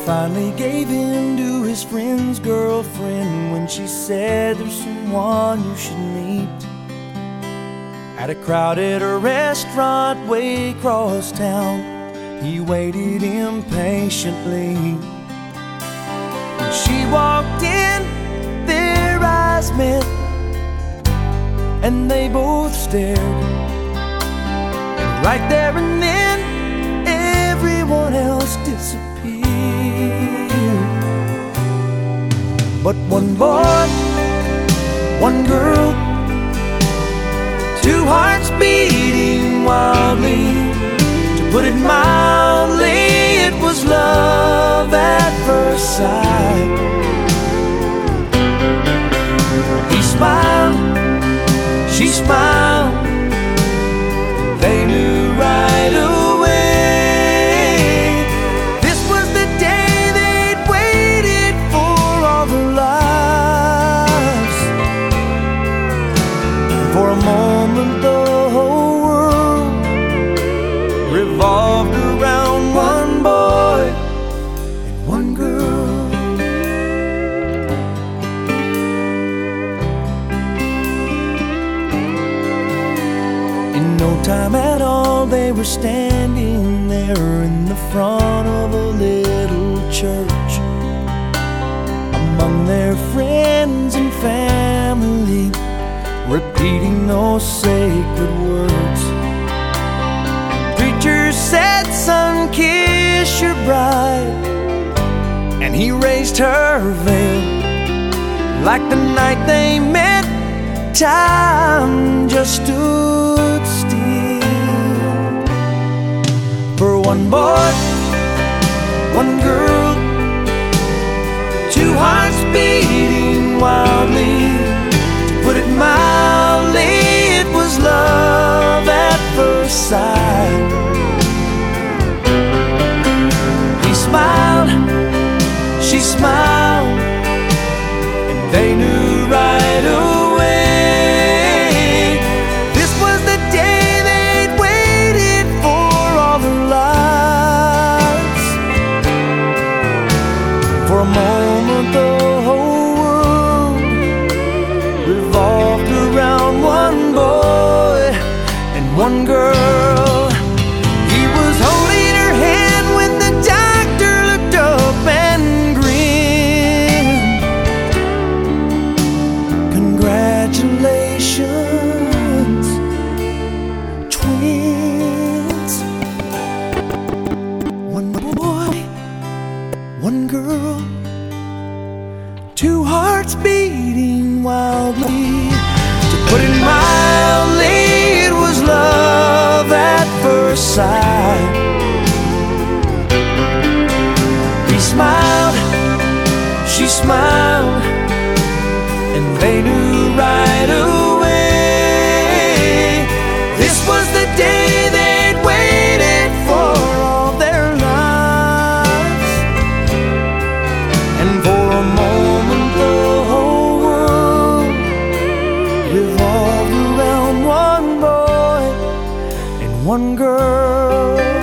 finally gave in to his friend's girlfriend when she said, "There's someone you should meet." At a crowded restaurant way across town, he waited impatiently. When she walked in, their eyes met, and they both stared. And right there and then, everyone else disappeared. But one boy, one girl, two hearts beating wildly. To put it mildly, it was love at first sight. He smiled, she smiled, they knew right away. This was the day they'd waited for all their lives. For a moment the whole world revolved around one boy and one girl. In no time at all, they were standing there in the front of a little church, among their friends and family, repeating those sacred words. Preacher said, "Son, kiss your bride," and he raised her veil. Like the night they met, time just stood still. For one boy, one girl, two hearts beating wildly. To put it mildly, it was love at first sight. He smiled, she smiled, and they knew right away. This was the day they'd waited for all their lives. For a moment the whole world revolved around one boy and one girl. He was holding her hand when the doctor looked up and grinned. Congratulations, twins. One boy, one girl, two hearts beating wildly. To put it mildly, it was love at first sight. He smiled, she smiled, and they knew right away. This was the day they'd waited for all their lives. And for a moment the whole world revolved around one boy and one girl.